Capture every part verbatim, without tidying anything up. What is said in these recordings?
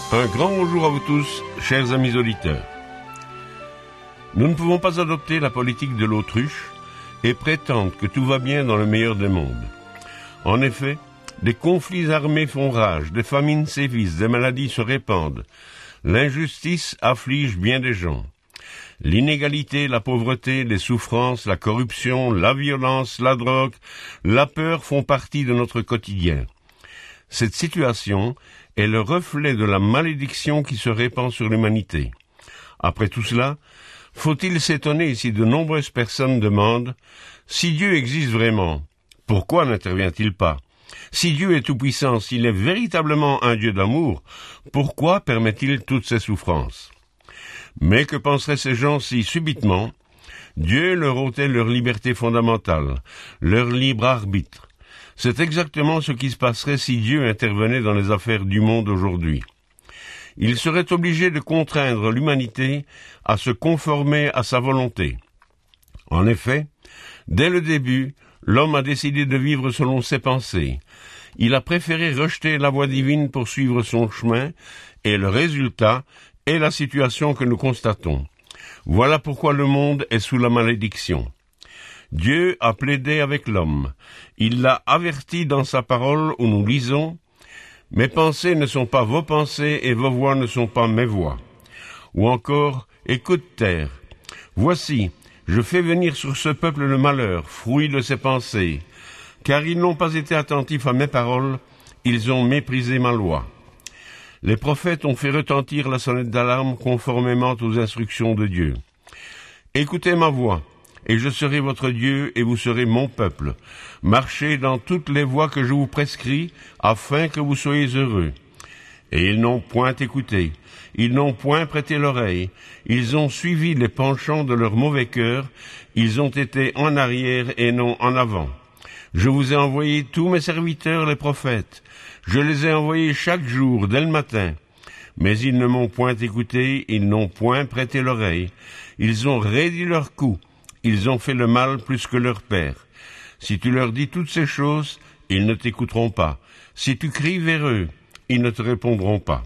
Un grand bonjour à vous tous, chers amis auditeurs. Nous ne pouvons pas adopter la politique de l'autruche et prétendre que tout va bien dans le meilleur des mondes. En effet, des conflits armés font rage, des famines sévissent, des maladies se répandent. L'injustice afflige bien des gens. L'inégalité, la pauvreté, les souffrances, la corruption, la violence, la drogue, la peur font partie de notre quotidien. Cette situation est le reflet de la malédiction qui se répand sur l'humanité. Après tout cela, faut-il s'étonner si de nombreuses personnes demandent « Si Dieu existe vraiment, pourquoi n'intervient-il pas ? Si Dieu est tout-puissant, s'il est véritablement un Dieu d'amour, pourquoi permet-il toutes ces souffrances ?» Mais que penseraient ces gens si, subitement, Dieu leur ôtait leur liberté fondamentale, leur libre arbitre? C'est exactement ce qui se passerait si Dieu intervenait dans les affaires du monde aujourd'hui. Il serait obligé de contraindre l'humanité à se conformer à sa volonté. En effet, dès le début, l'homme a décidé de vivre selon ses pensées. Il a préféré rejeter la voie divine pour suivre son chemin, et le résultat est la situation que nous constatons. Voilà pourquoi le monde est sous la malédiction. Dieu a plaidé avec l'homme. Il l'a averti dans sa parole où nous lisons « Mes pensées ne sont pas vos pensées et vos voix ne sont pas mes voix. » Ou encore « Écoute terre, voici, je fais venir sur ce peuple le malheur, fruit de ses pensées, car ils n'ont pas été attentifs à mes paroles, ils ont méprisé ma loi. » Les prophètes ont fait retentir la sonnette d'alarme conformément aux instructions de Dieu. « Écoutez ma voix. Et je serai votre Dieu, et vous serez mon peuple. Marchez dans toutes les voies que je vous prescris, afin que vous soyez heureux. » Et ils n'ont point écouté, ils n'ont point prêté l'oreille, ils ont suivi les penchants de leur mauvais cœur, ils ont été en arrière et non en avant. Je vous ai envoyé tous mes serviteurs les prophètes, je les ai envoyés chaque jour, dès le matin. Mais ils ne m'ont point écouté, ils n'ont point prêté l'oreille, ils ont raidi leur cou. Ils ont fait le mal plus que leur père. Si tu leur dis toutes ces choses, ils ne t'écouteront pas. Si tu cries vers eux, ils ne te répondront pas.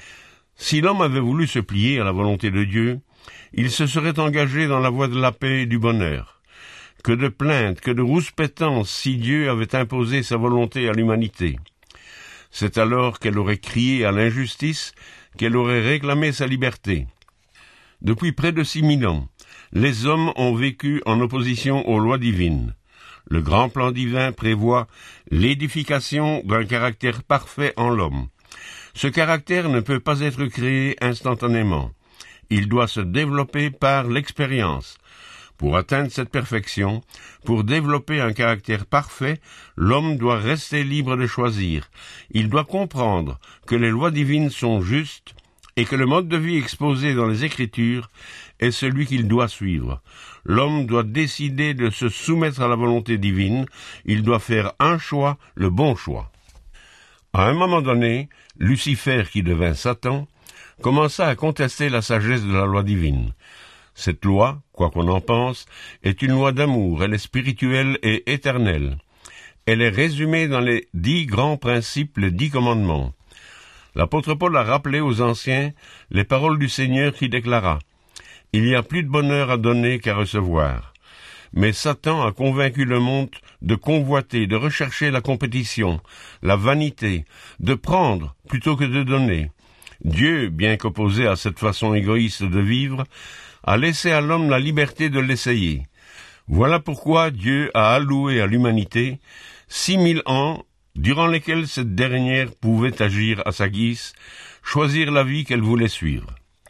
Si l'homme avait voulu se plier à la volonté de Dieu, il se serait engagé dans la voie de la paix et du bonheur. Que de plaintes, que de rouspétances si Dieu avait imposé sa volonté à l'humanité. C'est alors qu'elle aurait crié à l'injustice, qu'elle aurait réclamé sa liberté. Depuis près de six mille ans, les hommes ont vécu en opposition aux lois divines. Le grand plan divin prévoit l'édification d'un caractère parfait en l'homme. Ce caractère ne peut pas être créé instantanément. Il doit se développer par l'expérience. Pour atteindre cette perfection, pour développer un caractère parfait, l'homme doit rester libre de choisir. Il doit comprendre que les lois divines sont justes et que le mode de vie exposé dans les Écritures est celui qu'il doit suivre. L'homme doit décider de se soumettre à la volonté divine, il doit faire un choix, le bon choix. À un moment donné, Lucifer, qui devint Satan, commença à contester la sagesse de la loi divine. Cette loi, quoi qu'on en pense, est une loi d'amour, elle est spirituelle et éternelle. Elle est résumée dans les dix grands principes, les dix commandements. L'apôtre Paul a rappelé aux anciens les paroles du Seigneur qui déclara « Il y a plus de bonheur à donner qu'à recevoir. » Mais Satan a convaincu le monde de convoiter, de rechercher la compétition, la vanité, de prendre plutôt que de donner. Dieu, bien qu'opposé à cette façon égoïste de vivre, a laissé à l'homme la liberté de l'essayer. Voilà pourquoi Dieu a alloué à l'humanité six mille ans durant lesquels cette dernière pouvait agir à sa guise, choisir la vie qu'elle voulait suivre.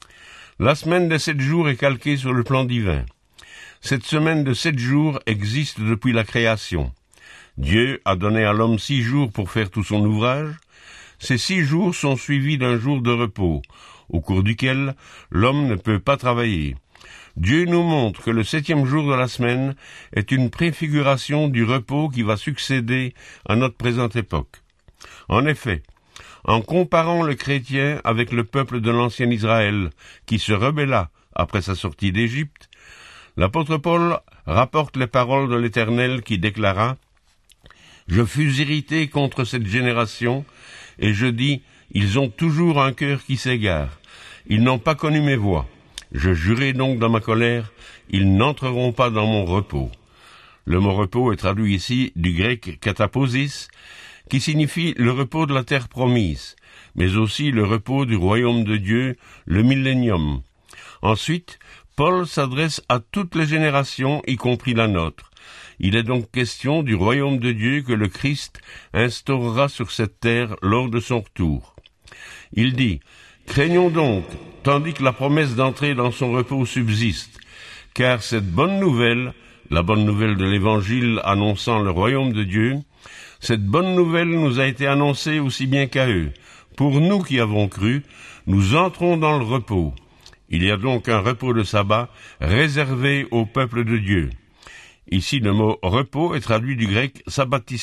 La semaine des sept jours est calquée sur le plan divin. Cette semaine de sept jours existe depuis la création. Dieu a donné à l'homme six jours pour faire tout son ouvrage. Ces six jours sont suivis d'un jour de repos, au cours duquel l'homme ne peut pas travailler. Dieu nous montre que le septième jour de la semaine est une préfiguration du repos qui va succéder à notre présente époque. En effet, en comparant le chrétien avec le peuple de l'ancien Israël, qui se rebella après sa sortie d'Égypte, l'apôtre Paul rapporte les paroles de l'Éternel qui déclara « Je fus irrité contre cette génération, et je dis, Ils ont toujours un cœur qui s'égare. Ils n'ont pas connu mes voies. Je jurai donc dans ma colère, ils n'entreront pas dans mon repos. Le mot repos est traduit ici du grec kataposis, qui signifie le repos de la terre promise, mais aussi le repos du royaume de Dieu, le millénium. Ensuite, Paul s'adresse à toutes les générations, y compris la nôtre. Il est donc question du royaume de Dieu que le Christ instaurera sur cette terre lors de son retour. Il dit « Craignons donc, tandis que la promesse d'entrer dans son repos subsiste, car cette bonne nouvelle, la bonne nouvelle de l'Évangile annonçant le royaume de Dieu, cette bonne nouvelle nous a été annoncée aussi bien qu'à eux. Pour nous qui avons cru, nous entrons dans le repos. Il y a donc un repos de sabbat réservé au peuple de Dieu. » Ici, le mot « repos » est traduit du grec « sabbatismos »,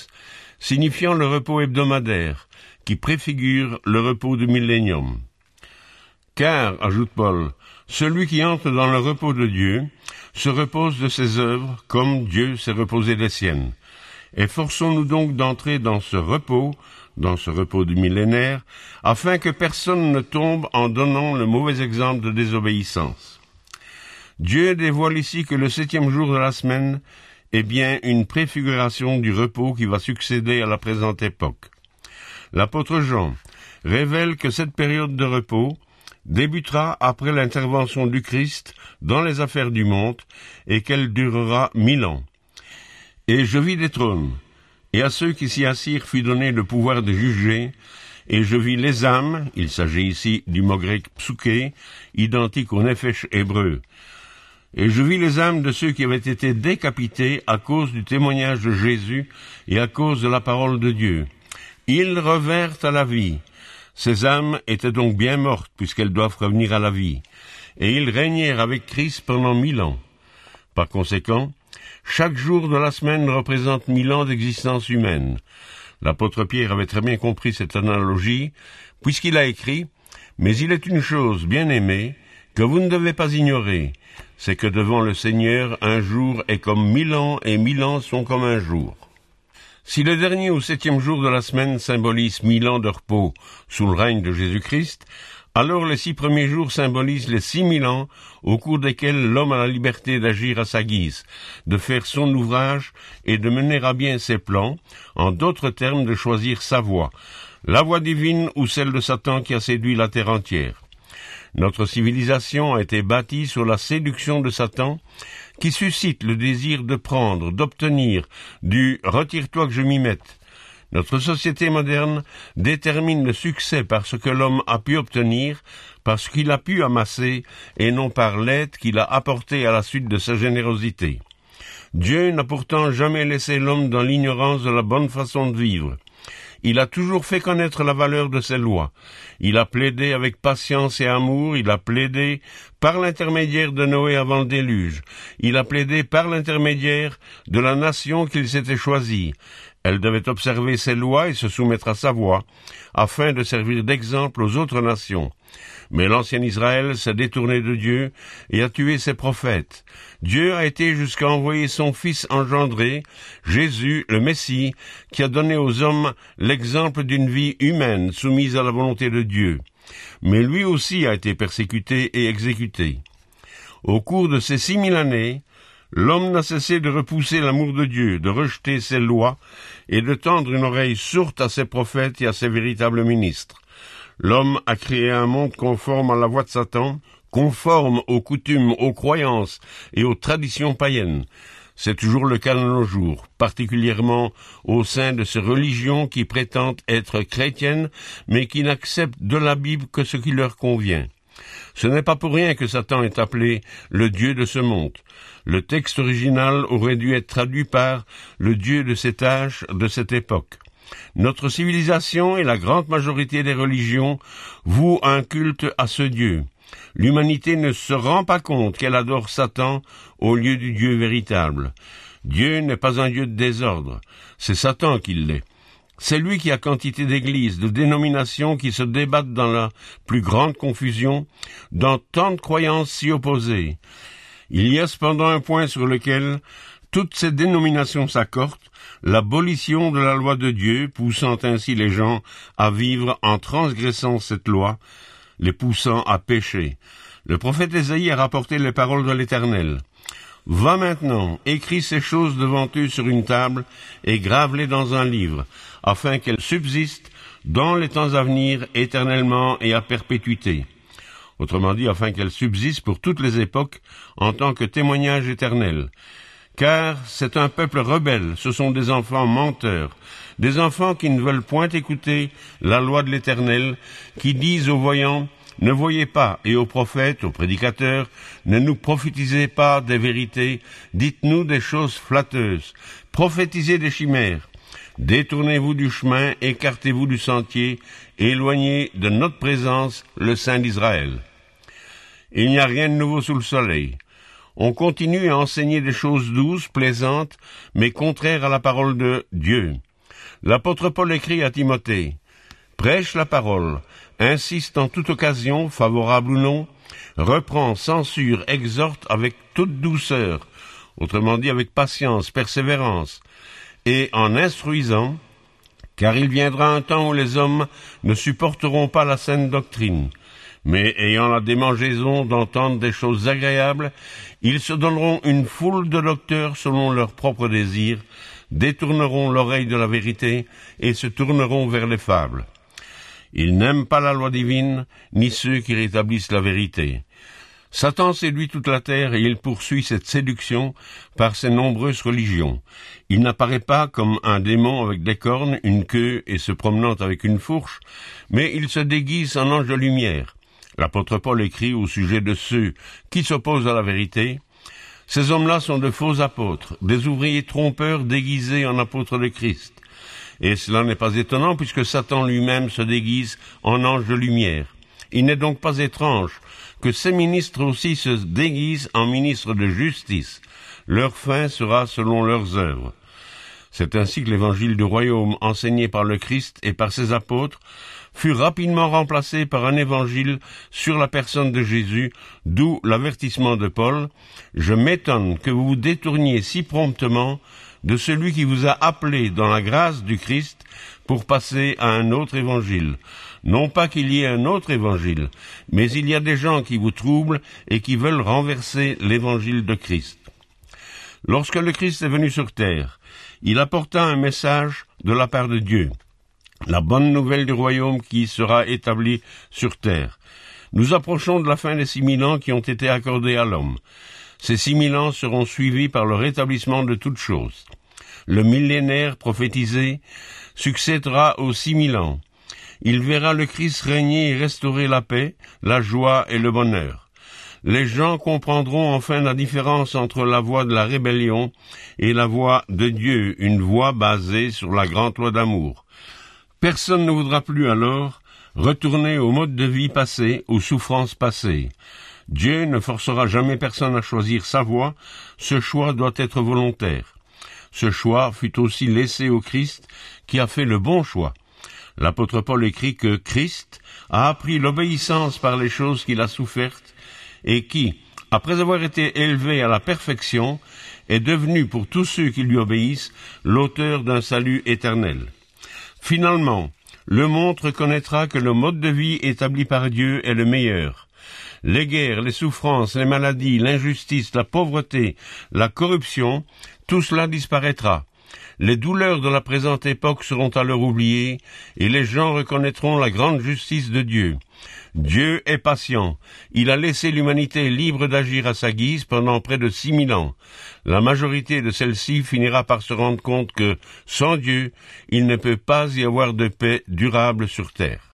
signifiant le repos hebdomadaire, qui préfigure le repos du millénium. Car, ajoute Paul, celui qui entre dans le repos de Dieu se repose de ses œuvres comme Dieu s'est reposé des siennes. Efforçons-nous donc d'entrer dans ce repos, dans ce repos du millénaire, afin que personne ne tombe en donnant le mauvais exemple de désobéissance. Dieu dévoile ici que le septième jour de la semaine est bien une préfiguration du repos qui va succéder à la présente époque. L'apôtre Jean révèle que cette période de repos débutera après l'intervention du Christ dans les affaires du monde et qu'elle durera mille ans. Et je vis des trônes, et à ceux qui s'y assirent fut donné le pouvoir de juger, et je vis les âmes, il s'agit ici du mot grec psuké, identique au nefesh hébreu, et je vis les âmes de ceux qui avaient été décapités à cause du témoignage de Jésus et à cause de la parole de Dieu. Ils revinrent à la vie. Ces âmes étaient donc bien mortes, puisqu'elles doivent revenir à la vie, et ils régnèrent avec Christ pendant mille ans. Par conséquent, chaque jour de la semaine représente mille ans d'existence humaine. L'apôtre Pierre avait très bien compris cette analogie, puisqu'il a écrit « Mais il est une chose, bien-aimée, que vous ne devez pas ignorer, c'est que devant le Seigneur, un jour est comme mille ans, et mille ans sont comme un jour. » Si le dernier ou septième jour de la semaine symbolise mille ans de repos sous le règne de Jésus-Christ, alors les six premiers jours symbolisent les six mille ans au cours desquels l'homme a la liberté d'agir à sa guise, de faire son ouvrage et de mener à bien ses plans, en d'autres termes de choisir sa voie, la voie divine ou celle de Satan qui a séduit la terre entière. Notre civilisation a été bâtie sur la séduction de Satan, qui suscite le désir de prendre, d'obtenir, du « retire-toi que je m'y mette ». Notre société moderne détermine le succès par ce que l'homme a pu obtenir, par ce qu'il a pu amasser, et non par l'aide qu'il a apportée à la suite de sa générosité. Dieu n'a pourtant jamais laissé l'homme dans l'ignorance de la bonne façon de vivre. Il a toujours fait connaître la valeur de ses lois. Il a plaidé avec patience et amour, il a plaidé par l'intermédiaire de Noé avant le déluge. Il a plaidé par l'intermédiaire de la nation qu'il s'était choisie. Elle devait observer ses lois et se soumettre à sa voix, afin de servir d'exemple aux autres nations. Mais l'ancien Israël s'est détourné de Dieu et a tué ses prophètes. Dieu a été jusqu'à envoyer son Fils engendré, Jésus, le Messie, qui a donné aux hommes l'exemple d'une vie humaine soumise à la volonté de Dieu. Mais lui aussi a été persécuté et exécuté. Au cours de ces six mille années, l'homme n'a cessé de repousser l'amour de Dieu, de rejeter ses lois et de tendre une oreille sourde à ses prophètes et à ses véritables ministres. L'homme a créé un monde conforme à la voie de Satan, conforme aux coutumes, aux croyances et aux traditions païennes. C'est toujours le cas de nos jours, particulièrement au sein de ces religions qui prétendent être chrétiennes, mais qui n'acceptent de la Bible que ce qui leur convient. Ce n'est pas pour rien que Satan est appelé le Dieu de ce monde. Le texte original aurait dû être traduit par le Dieu de cet âge, de cette époque. Notre civilisation et la grande majorité des religions vouent un culte à ce Dieu. L'humanité ne se rend pas compte qu'elle adore Satan au lieu du Dieu véritable. Dieu n'est pas un Dieu de désordre, c'est Satan qui l'est. C'est lui qui a quantité d'églises, de dénominations qui se débattent dans la plus grande confusion, dans tant de croyances si opposées. Il y a cependant un point sur lequel toutes ces dénominations s'accordent, l'abolition de la loi de Dieu, poussant ainsi les gens à vivre en transgressant cette loi, les poussant à pécher. Le prophète Ésaïe a rapporté les paroles de l'Éternel. « Va maintenant, écris ces choses devant eux sur une table et grave-les dans un livre, afin qu'elles subsistent dans les temps à venir éternellement et à perpétuité. » Autrement dit, afin qu'elles subsistent pour toutes les époques en tant que témoignage éternel. Car c'est un peuple rebelle, ce sont des enfants menteurs, des enfants qui ne veulent point écouter la loi de l'Éternel, qui disent aux voyants, « Ne voyez pas » et aux prophètes, aux prédicateurs, « Ne nous prophétisez pas des vérités, dites-nous des choses flatteuses, prophétisez des chimères. Détournez-vous du chemin, écartez-vous du sentier, éloignez de notre présence le Saint d'Israël. » Il n'y a rien de nouveau sous le soleil. On continue à enseigner des choses douces, plaisantes, mais contraires à la parole de Dieu. L'apôtre Paul écrit à Timothée, « Prêche la parole, insiste en toute occasion, favorable ou non, reprend, censure, exhorte avec toute douceur, autrement dit avec patience, persévérance, et en instruisant, car il viendra un temps où les hommes ne supporteront pas la saine doctrine, mais ayant la démangeaison d'entendre des choses agréables, ils se donneront une foule de docteurs selon leurs propres désirs, détourneront l'oreille de la vérité et se tourneront vers les fables. Ils n'aiment pas la loi divine, ni ceux qui rétablissent la vérité. Satan séduit toute la terre et il poursuit cette séduction par ses nombreuses religions. Il n'apparaît pas comme un démon avec des cornes, une queue et se promenant avec une fourche, mais il se déguise en ange de lumière. L'apôtre Paul écrit au sujet de ceux qui s'opposent à la vérité, « Ces hommes-là sont de faux apôtres, des ouvriers trompeurs déguisés en apôtres de Christ. » Et cela n'est pas étonnant puisque Satan lui-même se déguise en ange de lumière. Il n'est donc pas étrange que ces ministres aussi se déguisent en ministres de justice. Leur fin sera selon leurs œuvres. C'est ainsi que l'évangile du royaume enseigné par le Christ et par ses apôtres fut rapidement remplacé par un évangile sur la personne de Jésus, d'où l'avertissement de Paul, « Je m'étonne que vous vous détourniez si promptement de celui qui vous a appelé dans la grâce du Christ pour passer à un autre évangile. Non pas qu'il y ait un autre évangile, mais il y a des gens qui vous troublent et qui veulent renverser l'évangile de Christ. » Lorsque le Christ est venu sur terre, il apporta un message de la part de Dieu, la bonne nouvelle du royaume qui sera établi sur terre. Nous approchons de la fin des six mille ans qui ont été accordés à l'homme. Ces six mille ans seront suivis par le rétablissement de toutes choses. Le millénaire prophétisé succédera aux six mille ans. Il verra le Christ régner et restaurer la paix, la joie et le bonheur. Les gens comprendront enfin la différence entre la voie de la rébellion et la voie de Dieu, une voie basée sur la grande loi d'amour. Personne ne voudra plus alors retourner au mode de vie passé, aux souffrances passées. Dieu ne forcera jamais personne à choisir sa voie, ce choix doit être volontaire. Ce choix fut aussi laissé au Christ, qui a fait le bon choix. L'apôtre Paul écrit que Christ a appris l'obéissance par les choses qu'il a souffertes, et qui, après avoir été élevé à la perfection, est devenu pour tous ceux qui lui obéissent l'auteur d'un salut éternel. Finalement, le monde reconnaîtra que le mode de vie établi par Dieu est le meilleur. Les guerres, les souffrances, les maladies, l'injustice, la pauvreté, la corruption, tout cela disparaîtra. Les douleurs de la présente époque seront alors oubliées, et les gens reconnaîtront la grande justice de Dieu. Dieu est patient. Il a laissé l'humanité libre d'agir à sa guise pendant près de six mille ans. La majorité de celle-ci finira par se rendre compte que, sans Dieu, il ne peut pas y avoir de paix durable sur terre.